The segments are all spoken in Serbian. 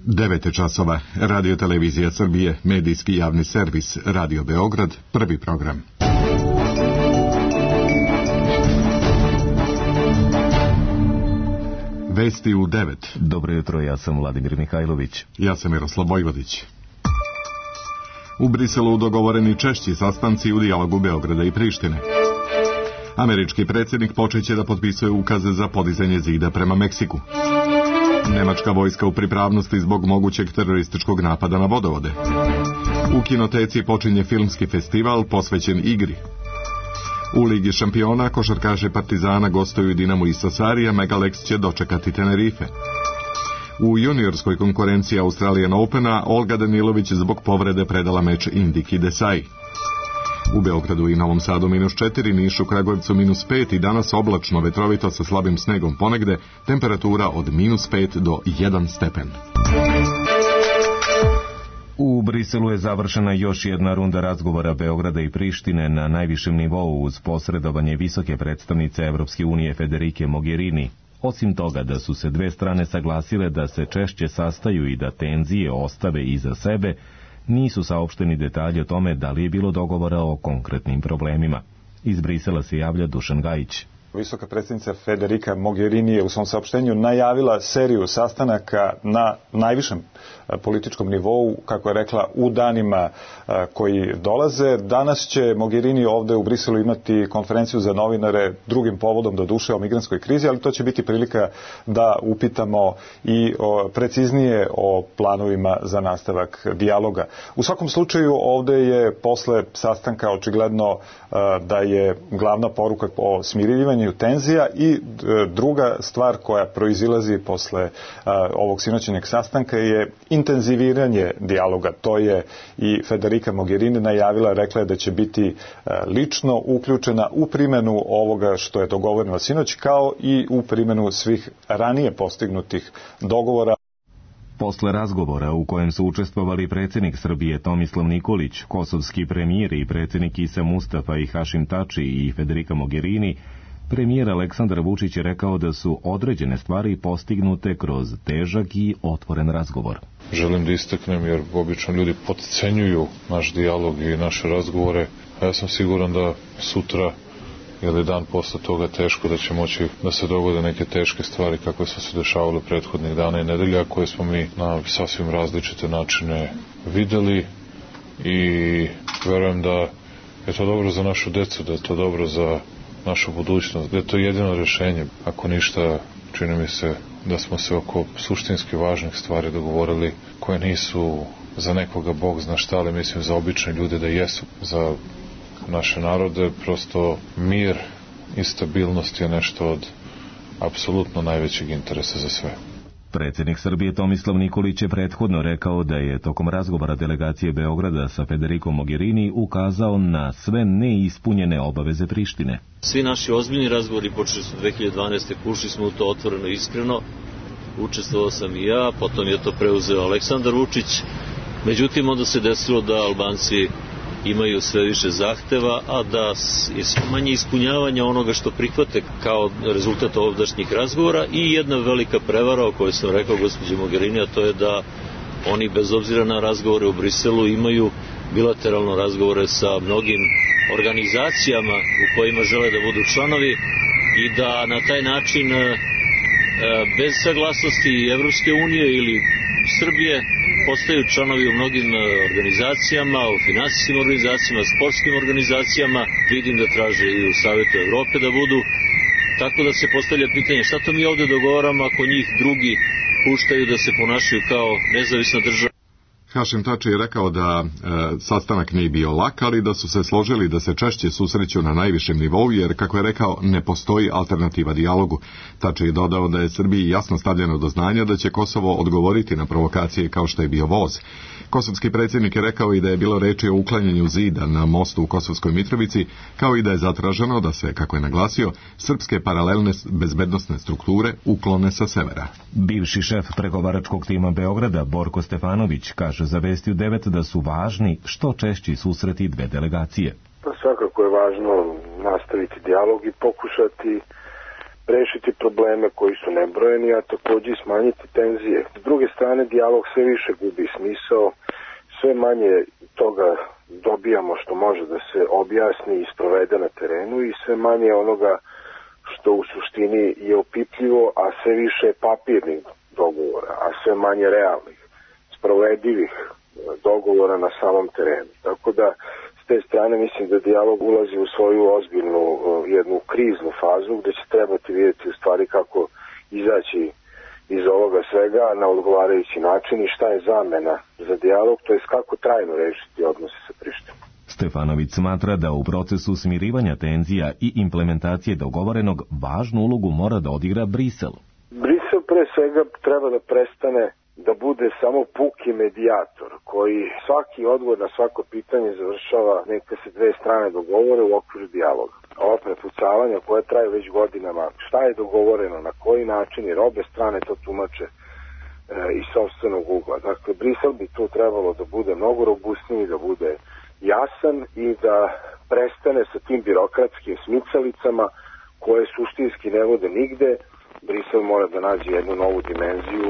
9 časova. Radio Televizija Srbije, medijski javni servis, Radio Beograd, prvi program. Vesti u 9. Dobro jutro, ja sam Vladimir Mihajlović. Ja sam Miroslav Vojvodić. U Briselu dogovoreni češći sastanci u dijalogu Beograda i Prištine. Američki predsjednik počeće da potpisuje ukaze za podizanje zida prema Meksiku. Nemačka vojska u pripravnosti zbog mogućeg terorističkog napada na vodovode. U kinoteci počinje filmski festival posvećen igri. U Ligi šampiona košarkaši Partizana gostuju Dinamu iz Sasarija, Megalex će dočekati Tenerife. U juniorskoj konkurenciji Australian Opena Olga Danilović zbog povrede predala meč Indiki Desai. U Beogradu i Novom Sadu -4, Nišu, Kragujevcu -5 i danas oblačno, vetrovito sa slabim snegom ponegde, temperatura od -5 do 1 stepen. U Briselu je završena još jedna runda razgovora Beograda i Prištine na najvišem nivou uz posredovanje visoke predstavnice Evropske unije Federike Mogherini. Osim toga da su se dve strane saglasile da se češće sastaju i da tenzije ostave iza sebe, nisu saopšteni detalji o tome da li je bilo dogovora o konkretnim problemima. Iz Brisela se javlja Dušan Gajić. Visoka predsjednica Federika Mogherini je u svom saopštenju najavila seriju sastanaka na najvišem političkom nivou, kako je rekla, u danima koji dolaze. Danas će Mogherini ovde u Briselu imati konferenciju za novinare drugim povodom do duše o migrantskoj krizi, ali to će biti prilika da upitamo i preciznije o planovima za nastavak dijaloga. U svakom slučaju ovde je posle sastanka očigledno da je glavna poruka o smirivanje tenzija i druga stvar koja proizilazi posle ovog sinoćnjeg sastanka je intenziviranje dijaloga. To je i Federica Mogherini najavila, rekla je da će biti lično uključena u primjenu ovoga što je dogovoreno sinoć, kao i u primjenu svih ranije postignutih dogovora. Posle razgovora u kojem su učestvovali predsjednik Srbije Tomislav Nikolić, kosovski premijer i predsjednik Isa Mustafa i Hašim Tači i Federica Mogherini, premijer Aleksandar Vučić je rekao da su određene stvari postignute kroz težak i otvoren razgovor. Želim da istaknem, jer obično ljudi potcenjuju naš dijalog i naše razgovore, a ja sam siguran da sutra ili dan posle toga teško da će moći da se dogode neke teške stvari kakve su se dešavale prethodnih dana i nedelja, koje smo mi na sasvim različite načine videli, i verujem da je to dobro za našu decu, da je to dobro za našu budućnost, da je to jedino rješenje. Ako ništa, čini mi se da smo se oko suštinski važnih stvari dogovorili, koje nisu za nekoga Bog zna šta, ali mislim za obične ljude da jesu. Za naše narode prosto mir i stabilnost je nešto od apsolutno najvećeg interesa za sve. Predsjednik Srbije Tomislav Nikolić je prethodno rekao da je tokom razgovora delegacije Beograda sa Federikom Mogherini ukazao na sve neispunjene obaveze Prištine. Svi naši ozbiljni razgovori počeli su 2012. Ušli smo u to otvoreno i iskreno. Učestvovao sam i ja, potom je to preuzeo Aleksandar Vučić. Međutim, onda se desilo da Albanci imaju sve više zahteva, a da je sve manje ispunjavanja onoga što prihvate kao rezultat ovdašnjih razgovora, i jedna velika prevara o kojoj sam rekao gospođi Mogherini, a to je da oni bez obzira na razgovore u Briselu imaju bilateralno razgovore sa mnogim organizacijama u kojima žele da budu članovi, i da na taj način bez saglasnosti Evropske unije ili Srbije postaju članovi u mnogim organizacijama, u finansijskim organizacijama, sportskim organizacijama. Vidim da traže i u Savetu Evrope da budu. Tako da se postavlja pitanje šta to mi ovde dogovaramo ako njih drugi puštaju da se ponašaju kao nezavisna država. Hašim Tači je rekao da sastanak nije bio lak, ali da su se složili da se češće susreću na najvišem nivou, jer, kako je rekao, ne postoji alternativa dijalogu. Tači je dodao da je Srbiji jasno stavljeno do znanja da će Kosovo odgovoriti na provokacije kao što je bio voz. Kosovski predsjednik je rekao i da je bilo reči o uklanjanju zida na mostu u Kosovskoj Mitrovici, kao i da je zatraženo da se, kako je naglasio, srpske paralelne bezbednosne strukture uklone sa severa. Bivši šef pregovaračkog tima Beograda, Borko Stefanović, kaže za Vesti u 9 da su važni što češći susreti dve delegacije. Svakako je važno nastaviti dijalog i pokušati rešiti probleme koji su nebrojeni, a takođe i smanjiti tenzije. S druge strane, dijalog sve više gubi smisao, sve manje toga dobijamo što može da se objasni i sprovede na terenu i sve manje onoga što u suštini je opipljivo, a sve više papirnih dogovora, a sve manje realnih, sprovedivih dogovora na samom terenu. Tako da, s te strane, mislim da dijalog ulazi u svoju ozbiljnu, jednu kriznu fazu, gde će trebati vidjeti u stvari kako izaći iz ovoga svega na odgovarajući način i šta je zamena za dijalog, to je kako trajno rešiti odnose sa Prištinom. Stefanović smatra da u procesu smirivanja tenzija i implementacije dogovorenog važnu ulogu mora da odigra Brisel. Brisel pre svega treba da prestane da bude samo puki medijator koji svaki odgovor na svako pitanje završava neka se dve strane dogovore u okviru dijaloga. Ova prepucavanja koja traju već godinama, šta je dogovoreno, na koji način, jer obe strane to tumače iz sopstvenog ugla. Dakle, Brisel bi tu trebalo da bude mnogo robustniji, da bude jasan i da prestane sa tim birokratskim smicalicama koje suštinski ne vode nigde. Brisel mora da nađe jednu novu dimenziju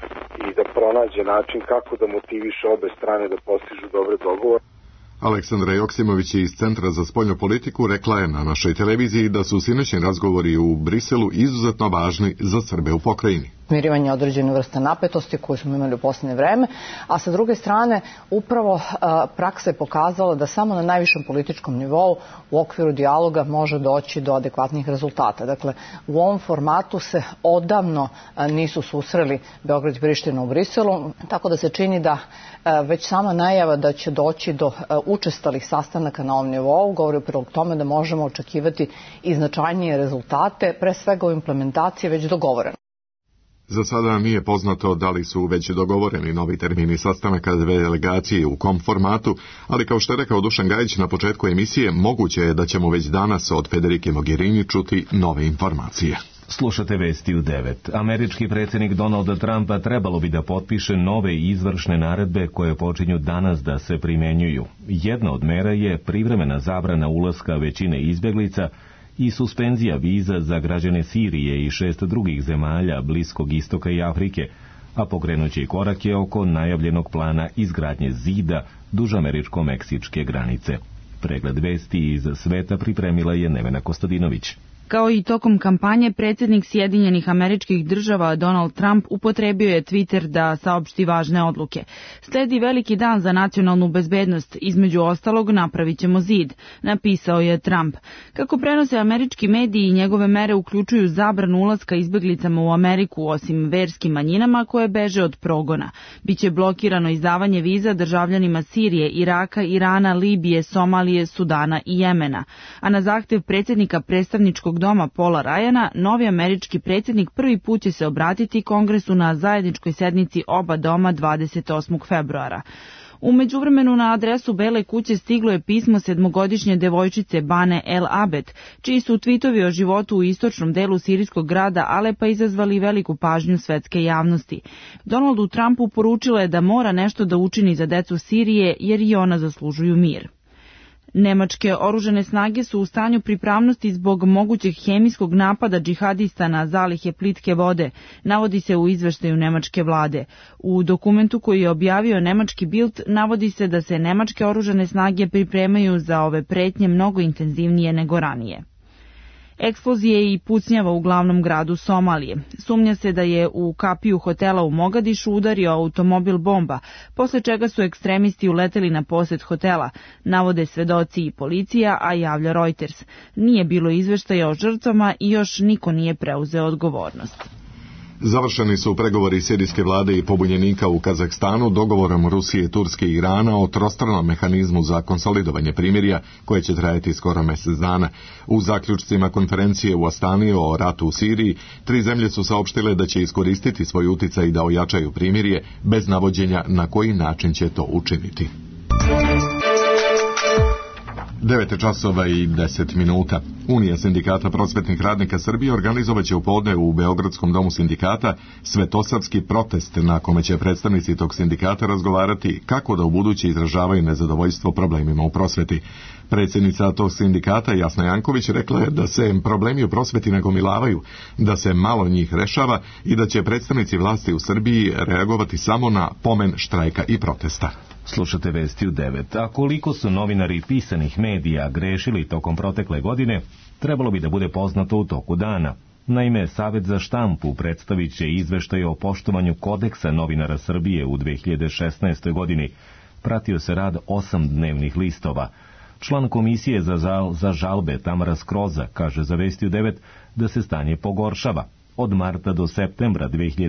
i da pronađe način kako da motiviše obe strane da postižu dobre dogovore. Aleksandra Joksimović iz Centra za spoljnu politiku rekla je na našoj televiziji da su sinoćni razgovori u Briselu izuzetno važni za Srbe u pokrajini. Smirivanje određene vrste napetosti koju smo imali u posljednje vreme, a sa druge strane upravo praksa je pokazala da samo na najvišem političkom nivou u okviru dijaloga može doći do adekvatnih rezultata. Dakle, u ovom formatu se odavno nisu susreli Beograd i Priština u Briselu, tako da se čini da već sama najava da će doći do učestalih sastanaka na ovom nivou govori u prilog tome da možemo očekivati i značajnije rezultate, pre svega u implementaciji već dogovoreno. Za sada nije poznato da li su već dogovoreni novi termini sastanaka dve delegacije u kom formatu, ali kao što je rekao Dušan Gajić na početku emisije, moguće je da ćemo već danas od Federike Mogherini čuti nove informacije. Slušate vesti u 9. Američki predsjednik Donalda Trumpa trebalo bi da potpiše nove izvršne naredbe koje počinju danas da se primenjuju. Jedna od mera je privremena zabrana ulaska većine izbjeglica i suspenzija viza za građane Sirije i 6 drugih zemalja Bliskog istoka i Afrike, a pokrenući korak je oko najavljenog plana izgradnje zida duž američko-meksičke granice. Pregled vesti iz sveta pripremila je Nevena Kostadinović. Kao i tokom kampanje, predsjednik Sjedinjenih Američkih Država Donald Trump upotrebio je Twitter da saopšti važne odluke. Sledi veliki dan za nacionalnu bezbednost, između ostalog napravit ćemo zid, napisao je Trump. Kako prenose američki mediji, njegove mere uključuju zabranu ulaska izbjeglicama u Ameriku osim verskim manjinama koje beže od progona. Biće blokirano izdavanje viza državljanima Sirije, Iraka, Irana, Libije, Somalije, Sudana i Jemena. A na zahtev predsjednika predstavničkog doma Paula Ryana, novi američki predsjednik prvi put će se obratiti Kongresu na zajedničkoj sednici oba doma 28. februara. U međuvremenu na adresu Bele kuće stiglo je pismo 7-godišnje devojčice Bane El Abed, čiji su tvitovi o životu u istočnom delu sirijskog grada Alepa izazvali veliku pažnju svetske javnosti. Donaldu Trumpu poručila je da mora nešto da učini za decu Sirije jer i ona zaslužuju mir. Nemačke oružane snage su u stanju pripravnosti zbog mogućeg hemijskog napada džihadista na zalihe plitke vode, navodi se u izveštaju nemačke vlade. U dokumentu koji je objavio nemački Bild navodi se da se nemačke oružane snage pripremaju za ove pretnje mnogo intenzivnije nego ranije. Eksplozije i pucnjava u glavnom gradu Somalije. Sumnja se da je u kapiju hotela u Mogadišu udario automobil bomba, posle čega su ekstremisti uleteli na posed hotela, navode svedoci i policija, a javlja Reuters. Nije bilo izveštaja o žrtvama i još niko nije preuzeo odgovornost. Završeni su pregovori sirijske vlade i pobunjenika u Kazahstanu dogovorom Rusije, Turske i Irana o trostranom mehanizmu za konsolidovanje primirja koje će trajati skoro mjesec dana. U zaključcima konferencije u Astani o ratu u Siriji, 3 zemlje su saopštile da će iskoristiti svoj uticaj da ojačaju primirje bez navođenja na koji način će to učiniti. 9 časova i 10 minuta. Unija sindikata prosvetnih radnika Srbije organizovaće u podne u Beogradskom domu sindikata svetosavski protest na kome će predstavnici tog sindikata razgovarati kako da ubuduće izražavaju nezadovoljstvo problemima u prosveti. Predsjednica tog sindikata Jasna Janković rekla je da se problemi u prosveti nagomilavaju, da se malo njih rešava i da će predstavnici vlasti u Srbiji reagovati samo na pomen štrajka i protesta. Slušate Vesti u 9. A koliko su novinari pisanih medija grešili tokom protekle godine, trebalo bi da bude poznato u toku dana. Naime, Savet za štampu predstavit će izveštaj o poštovanju kodeksa novinara Srbije u 2016. godini. Pratio se rad 8 dnevnih listova. Član komisije za žalbe Tamara Skroza kaže za Vesti u 9 da se stanje pogoršava. Od marta do septembra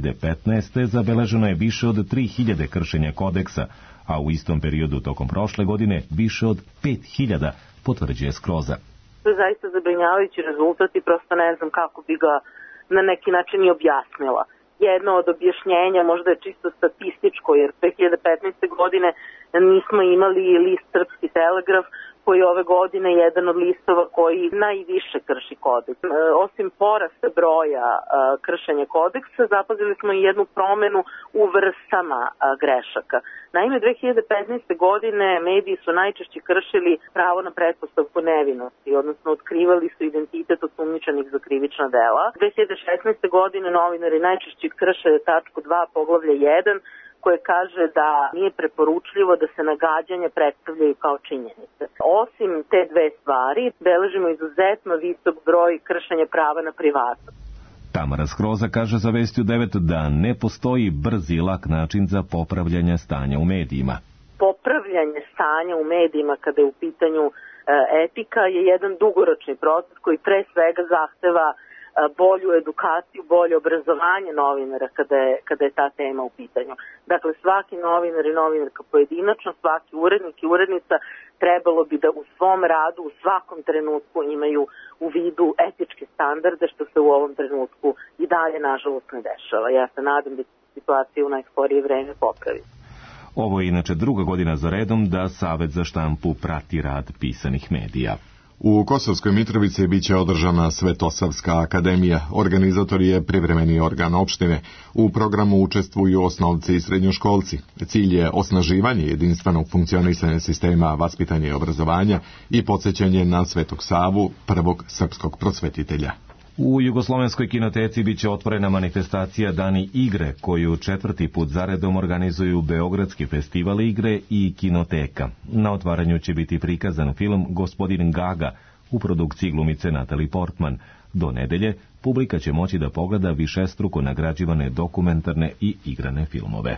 2015. zabeleženo je više od 3000 kršenja kodeksa, a u istom periodu tokom prošle godine više od 5000, potvrđuje Skroza. To je zaista zabrinjavajući rezultat i prosto ne znam kako bi ga na neki način i objasnila. Jedno od objašnjenja možda je čisto statističko, jer 2015. godine nismo imali list Srpski telegraf, koji je ove godine jedan od listova koji najviše krši kodeks. Osim porasta broja kršenja kodeksa, zapazili smo i jednu promenu u vrstama grešaka. Naime, 2015. godine mediji su najčešće kršili pravo na pretpostavku nevinosti, odnosno otkrivali su identitet osumnjičenih za krivična dela. 2016. godine novinari najčešće krše tačku 2 poglavlja 1, koje kaže da nije preporučljivo da se nagađanja predstavljaju kao činjenice. Osim te dve stvari, beležimo izuzetno visok broj kršenja prava na privatnost. Tamara Skroza kaže za Vesti u 9 da ne postoji brz i lak način za popravljanje stanja u medijima. Popravljanje stanja u medijima kada je u pitanju etika je jedan dugoročni proces koji pre svega zahteva bolju edukaciju, bolje obrazovanje novinara kada je ta tema u pitanju. Dakle, svaki novinar i novinarka pojedinačno, svaki urednik i urednica trebalo bi da u svom radu, u svakom trenutku imaju u vidu etičke standarde, što se u ovom trenutku i dalje, nažalost, ne dešava. Ja se nadam da će situacija u najskorije vreme popraviti. Ovo je inače druga godina za redom da Savet za štampu prati rad pisanih medija. U Kosovskoj Mitrovici biće održana Svetosavska akademija. Organizator je privremeni organ opštine. U programu učestvuju osnovci i srednjoškolci. Cilj je osnaživanje jedinstvenog funkcionisanja sistema vaspitanja i obrazovanja i podsjećanje na Svetog Savu, prvog srpskog prosvetitelja. U Jugoslovenskoj kinoteci biće otvorena manifestacija Dani igre, koju 4. put zaredom organizuju Beogradski festival igre i kinoteka. Na otvaranju će biti prikazan film Gospodin Gaga u produkciji glumice Natalie Portman. Do nedelje publika će moći da pogleda višestruko nagrađivane dokumentarne i igrane filmove.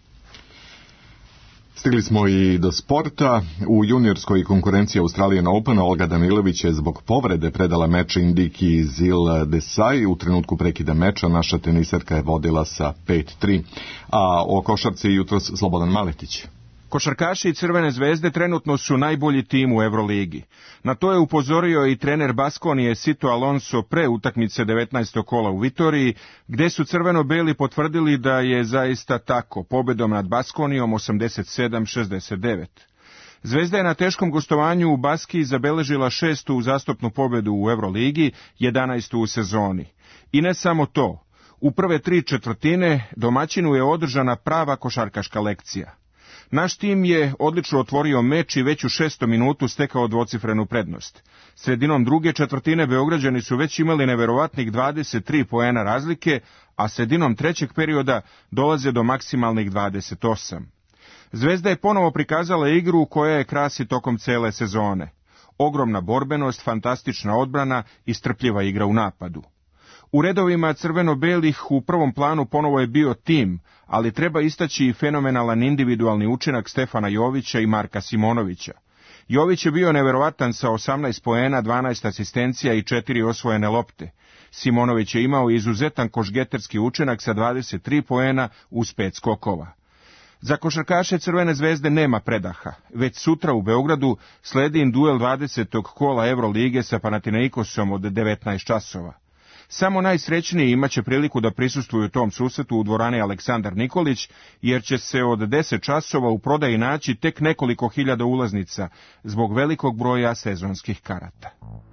Stigli smo i do sporta. U juniorskoj konkurenciji Australian Open Olga Danilović je zbog povrede predala meč Indiki Zil Desai. U trenutku prekida meča naša teniserka je vodila sa 5-3. A o košarci jutros Slobodan Maletić. Košarkaši Crvene zvezde trenutno su najbolji tim u Evroligi. Na to je upozorio i trener Baskonije Sito Alonso pre utakmice 19. kola u Vitoriji, gde su crveno-beli potvrdili da je zaista tako, pobedom nad Baskonijom 87-69. Zvezda je na teškom gostovanju u Baskiji zabeležila 6. uzastopnu pobedu u Evroligi, 11. u sezoni. I ne samo to, u prve 3 četvrtine domaćinu je održana prava košarkaška lekcija. Naš tim je odlično otvorio meč i već u 6. minutu stekao dvocifrenu prednost. Sredinom druge četvrtine Beograđani su već imali neverovatnih 23 poena razlike, a sredinom trećeg perioda dolaze do maksimalnih 28. Zvezda je ponovo prikazala igru koja je krasi tokom cele sezone. Ogromna borbenost, fantastična odbrana i strpljiva igra u napadu. U redovima crveno-belih u prvom planu ponovo je bio tim, ali treba istaći i fenomenalan individualni učinak Stefana Jovića i Marka Simonovića. Jović je bio neverovatan sa 18 poena, 12 asistencija i 4 osvojene lopte. Simonović je imao izuzetan košgeterski učinak sa 23 poena uz 5 skokova. Za košarkaše Crvene zvezde nema predaha. Već sutra u Beogradu sledi im duel 20. kola Evrolige sa Panathinaikosom od 19 časova. Samo najsrećniji imaće priliku da prisustvuju tom susretu u dvorani Aleksandar Nikolić, jer će se od 10 časova u prodaji naći tek nekoliko hiljada ulaznica zbog velikog broja sezonskih karata.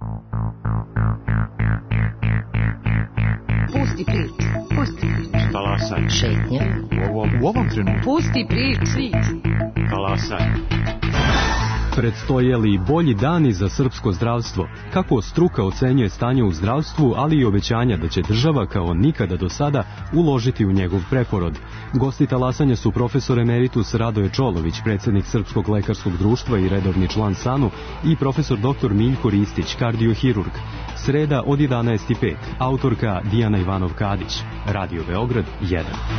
Pusti priču, pusti priču. Talasaj. Šetnja. U ovom trenutku. Pusti priču. Talasaj. Predstoje li bolji dani za srpsko zdravstvo? Kako struka ocenjuje stanje u zdravstvu, ali i obećanja da će država kao nikada do sada uložiti u njegov preporod? Gosti talasanja su profesor emeritus Radoje Čolović, predsjednik Srpskog lekarskog društva i redovni član SANU, i profesor dr. Miljko Ristić, kardiohirurg. Sreda od 11:05. Autorka Dijana Ivanov-Kadić. Radio Beograd 1.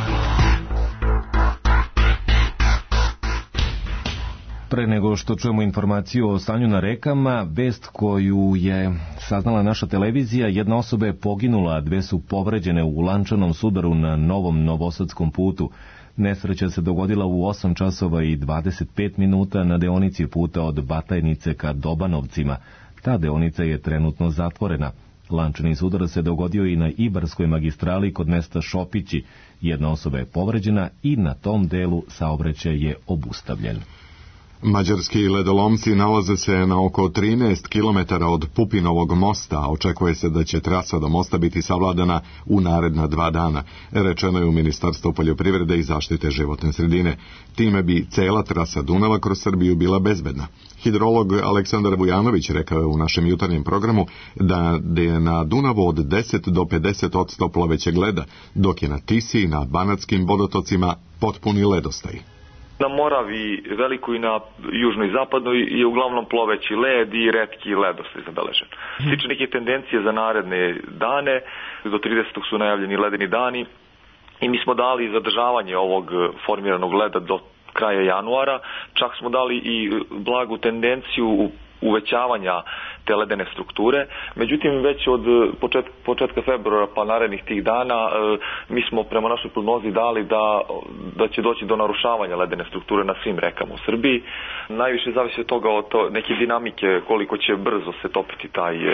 Pre nego što čujemo informaciju o stanju na rekama, vest koju je saznala naša televizija, jedna osoba je poginula, a 2 su povređene u lančanom sudaru na Novom Novosadskom putu. Nesreća se dogodila u 8 časova i 25 minuta na deonici puta od Batajnice ka Dobanovcima. Ta deonica je trenutno zatvorena. Lančani sudar se dogodio i na Ibarskoj magistrali kod mesta Šopići. Jedna osoba je povređena i na tom delu saobraćaj je obustavljen. Mađarski ledolomci nalaze se na oko 13 km od Pupinovog mosta, a očekuje se da će trasa do mosta biti savladana u naredna 2 dana, rečeno je u Ministarstvu poljoprivrede i zaštite životne sredine. Time bi cela trasa Dunava kroz Srbiju bila bezbedna. Hidrolog Aleksandar Vujanović rekao je u našem jutarnjem programu da je na Dunavu od 10 do 50% plovećeg leda, dok je na Tisi i na banatskim vodotocima potpuni ledostaj. Na Moravi, velikoj i na južnoj i zapadnoj je uglavnom ploveći led i retki ledostaj zabeležen. Slične neke tendencije za naredne dane, do 30. su najavljeni ledeni dani i mi smo dali zadržavanje ovog formiranog leda do kraja januara, čak smo dali i blagu tendenciju uvećavanja te ledene strukture. Međutim, već od početka februara pa narednih tih dana mi smo prema našoj prognozi dali da će doći do narušavanja ledene strukture na svim rekama u Srbiji. Najviše zavisi od toga od neke dinamike koliko će brzo se topiti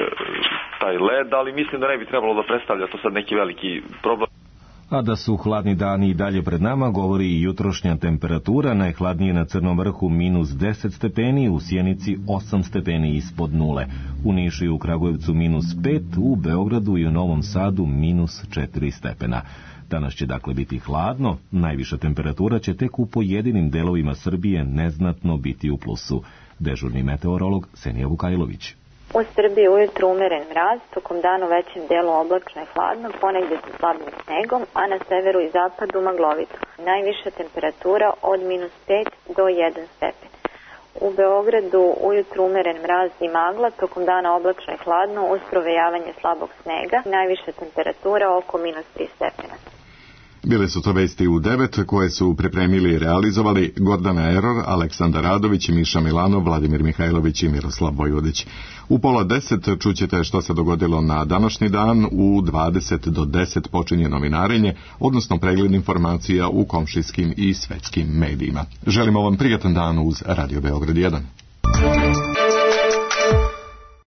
taj led, ali mislim da ne bi trebalo da predstavlja to sad neki veliki problem. A da su hladni dani i dalje pred nama, govori i jutrošnja temperatura, najhladnije na Crnom vrhu -10 stepeni, u Sjenici 8 stepeni ispod nule, u Nišu i u Kragujevcu -5, u Beogradu i u Novom Sadu -4 stepena. Danas će dakle biti hladno, najviša temperatura će tek u pojedinim delovima Srbije neznatno biti u plusu. Dežurni meteorolog Senija Vukajlović. U Srbiji ujutru umeren mraz, tokom dana u većem delu oblačno i hladno, ponegdje sa slabim snegom, a na severu i zapadu maglovito. Najviša temperatura od -5 do 1 stepen. U Beogradu ujutru umeren mraz i magla, tokom dana oblačno i hladno uz provejavanje slabog snega, najviša temperatura oko -3 stepena. Bile su to vesti u 9 koje su pripremili i realizovali Gordana Eror, Aleksandar Radović, Miša Milanov, Vladimir Mihajlović i Miroslav Vojvodić. U 9:30 čućete što se dogodilo na današnji dan, u 20 do 10 počinje novinarenje, odnosno pregled informacija u komšijskim i svetskim medijima. Želimo vam prijatan dan uz Radio Beograd 1.